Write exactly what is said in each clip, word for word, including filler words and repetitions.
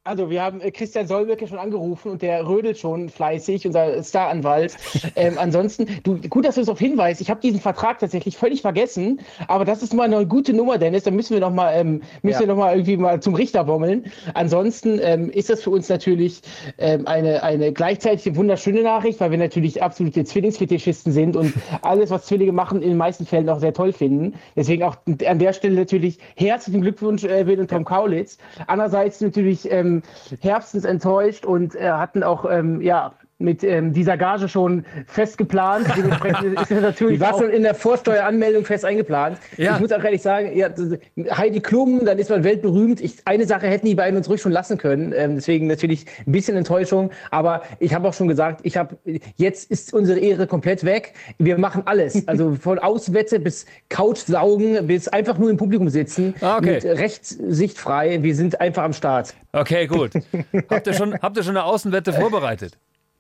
Also wir haben äh, Christian Solmecke schon angerufen und der rödelt schon fleißig, unser Staranwalt. ähm, ansonsten, du, gut, dass du es darauf hinweist. Ich habe diesen Vertrag tatsächlich völlig vergessen, aber das ist mal eine gute Nummer, Dennis. Da müssen wir noch mal, ähm, müssen Ja. wir noch mal irgendwie mal zum Richter bommeln. Ansonsten ähm, ist das für uns natürlich ähm, eine, eine gleichzeitig wunderschöne Nachricht, weil wir natürlich absolute Zwillingsfetischisten sind und alles, was Zwillinge machen, in den meisten Fällen auch sehr toll finden. Deswegen auch an der Stelle natürlich herzlichen Glückwunsch, äh, Bill und Tom Kaulitz. Andererseits natürlich ähm, herbstens enttäuscht und äh, hatten auch ähm, ja mit ähm, dieser Gage schon fest geplant. Dementsprechend ist es natürlich. Die war schon in der Vorsteueranmeldung fest eingeplant. Ja. Ich muss auch ehrlich sagen, ja, Heidi Klum, dann ist man weltberühmt. Ich, eine Sache hätten die beiden uns ruhig schon lassen können. Ähm, deswegen natürlich ein bisschen Enttäuschung. Aber ich habe auch schon gesagt, ich habe jetzt ist unsere Ehre komplett weg. Wir machen alles. Also von Auswette bis Couchsaugen bis einfach nur im Publikum sitzen. Ah, okay. Mit Rechtssicht frei. Wir sind einfach am Start. Okay, gut. Habt ihr schon, habt ihr schon eine Außenwette vorbereitet?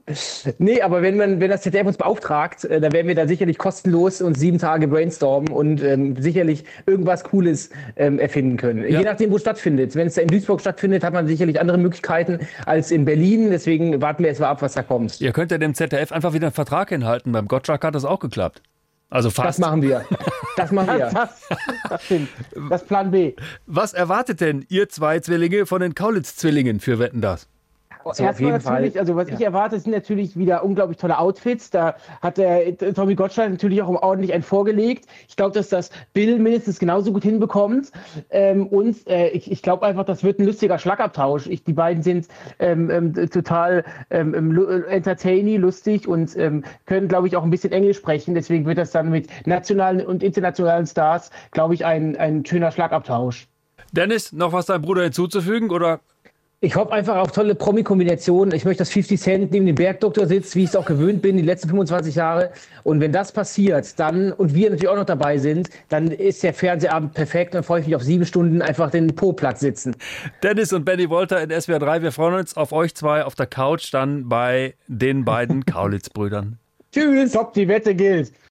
Nee, aber wenn man, wenn das Z D F uns beauftragt, äh, dann werden wir da sicherlich kostenlos uns sieben Tage brainstormen und ähm, sicherlich irgendwas Cooles ähm, erfinden können. Ja. Je nachdem, wo es stattfindet. Wenn es da in Duisburg stattfindet, hat man sicherlich andere Möglichkeiten als in Berlin. Deswegen warten wir erst mal ab, was da kommt. Ihr könnt ja dem Z D F einfach wieder einen Vertrag hinhalten. Beim Gottschalk hat das auch geklappt. Also fast. Das machen wir. Das machen wir. Das, das stimmt. Das ist Plan B. Was erwartet denn ihr zwei Zwillinge von den Kaulitz-Zwillingen für Wetten, das? Also erstmal natürlich, Fall. also was ja. ich erwarte, sind natürlich wieder unglaublich tolle Outfits. Da hat der Tommy Gottschalk natürlich auch ordentlich einen vorgelegt. Ich glaube, dass das Bill mindestens genauso gut hinbekommt. Ähm, und äh, ich, ich glaube einfach, das wird ein lustiger Schlagabtausch. Ich, die beiden sind ähm, ähm, total ähm, entertaining, lustig und ähm, können, glaube ich, auch ein bisschen Englisch sprechen. Deswegen wird das dann mit nationalen und internationalen Stars, glaube ich, ein, ein schöner Schlagabtausch. Dennis, noch was deinem Bruder hinzuzufügen, oder? Ich hoffe einfach auf tolle Promi-Kombinationen. Ich möchte, dass fifty Cent neben dem Bergdoktor sitzt, wie ich es auch gewöhnt bin, die letzten fünfundzwanzig Jahre. Und wenn das passiert, dann, und wir natürlich auch noch dabei sind, dann ist der Fernsehabend perfekt. Dann freue ich mich auf sieben Stunden einfach den Po-Platz sitzen. Dennis und Benny Wolter in S W R drei. Wir freuen uns auf euch zwei auf der Couch, dann bei den beiden Kaulitz-Brüdern. Tschüss. Top, die Wette gilt.